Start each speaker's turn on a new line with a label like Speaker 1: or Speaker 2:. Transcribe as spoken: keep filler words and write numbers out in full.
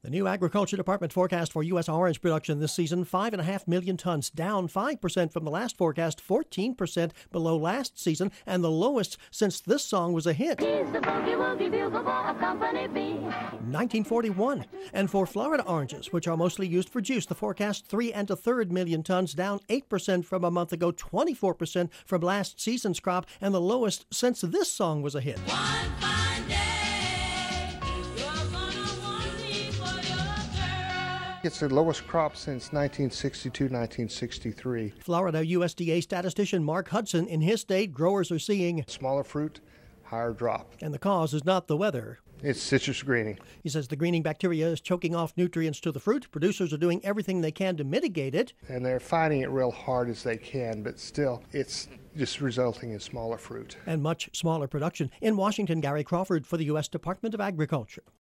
Speaker 1: The new Agriculture Department forecast for U S orange production this season, five point five million tons, down five percent from the last forecast, fourteen percent below last season, and the lowest since this song was a hit.
Speaker 2: He's the boogie woogie bugle boy of Company B.
Speaker 1: nineteen forty-one. And for Florida oranges, which are mostly used for juice, the forecast three and a third million tons, down eight percent from a month ago, twenty-four percent from last season's crop, and the lowest since this song was a hit.
Speaker 2: One fine day, you're gonna want me for your girl.
Speaker 3: It's the lowest crop since nineteen sixty-two, nineteen sixty-three.
Speaker 1: Florida U S D A statistician Mark Hudson, in his state, growers are seeing,
Speaker 3: Smaller fruit, higher drop.
Speaker 1: and the cause is not the weather.
Speaker 3: It's citrus greening.
Speaker 1: He says the greening bacteria is choking off nutrients to the fruit. Producers are doing everything they can to mitigate it.
Speaker 3: And they're fighting it real hard as they can, but still, it's just resulting in smaller fruit.
Speaker 1: And much smaller production. In Washington, Gary Crawford for the U S Department of Agriculture.